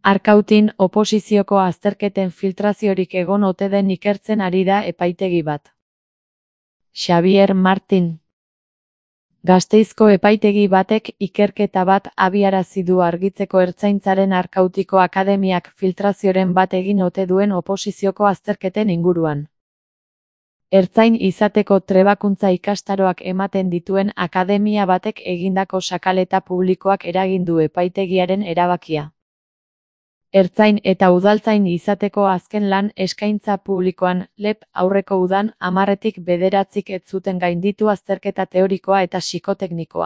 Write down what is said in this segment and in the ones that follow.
Arkautin oposizioko azterketen filtraziorik egon ote den ikertzen ari da epaitegi bat. Xabier Martin. Gasteizko epaitegi batek ikerketa bat abiarazi du argitzeko Ertzaintzaren Arkautiko Akademiak filtrazioren bat egin ote duen oposizioko azterketen inguruan. Ertzain izateko trebakuntza ikastaroak ematen dituen akademia batek egindako sakaleta publikoak eragin du epaitegiaren erabakia. Ertzain eta udaltzain izateko azken lan eskaintza publikoan, LEP aurreko udan 10tik 9 ez zuten gainditu azterketa teorikoa eta psikoteknikoa.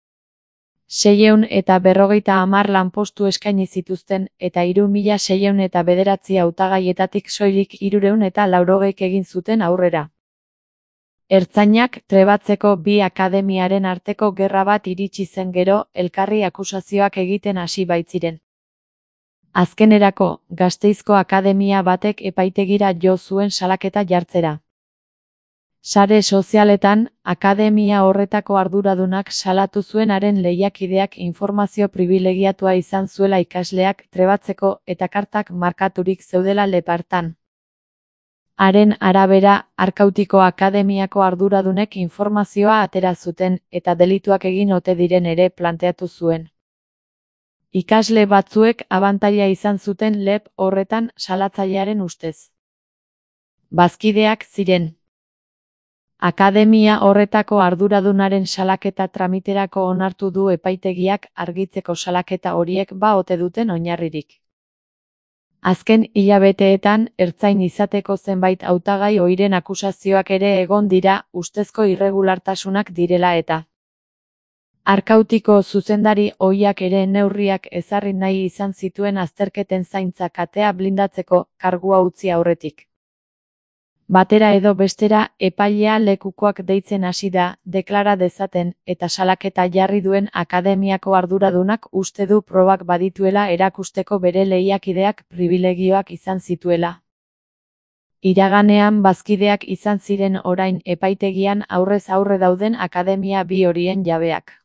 650 lanpostu eskaini zituzten eta 3609 hautagaietatik soilik 380 egin zuten aurrera. Ertzainak trebatzeko bi akademiaren arteko gerra bat iritsi zen gero, elkarri akusazioak egiten hasi baitziren. Azkenerako, Gasteizko akademia batek epaitegira jo zuen salaketa jartzera. Sare sozialetan, akademia horretako arduradunak salatu zuen haren lehiakideak informazio pribilegiatua izan zuela ikasleak trebatzeko eta kartak markaturik zeudela lepartan. Haren arabera, Arkautiko akademiako arduradunek informazioa atera zuten eta delituak egin ote diren ere planteatu zuen. Ikasle batzuek abantaila izan zuten LEP horretan salatzailearen ustez. Bazkideak ziren. Akademia horretako arduradunaren salaketa tramiterako onartu du epaitegiak argitzeko salaketa horiek ba ote duten oinarririk. Azken hilabeteetan, ertzain izateko zenbait hautagai ohiren akusazioak ere egon dira, ustezko irregulartasunak direla eta. Arkautiko zuzendari ohiak ere neurriak ezarri nahi izan zituen azterketen zaintza katea blindatzeko, kargua utzi aurretik. Batera edo bestera, epailea lekukoak deitzen hasi da, deklara dezaten, eta salaketa jarri duen akademiako arduradunak uste du probak badituela erakusteko bere lehiakideak pribilegioak izan zituela. Iraganean bazkideak izan ziren orain epaitegian aurrez aurre dauden akademia bi horien jabeak.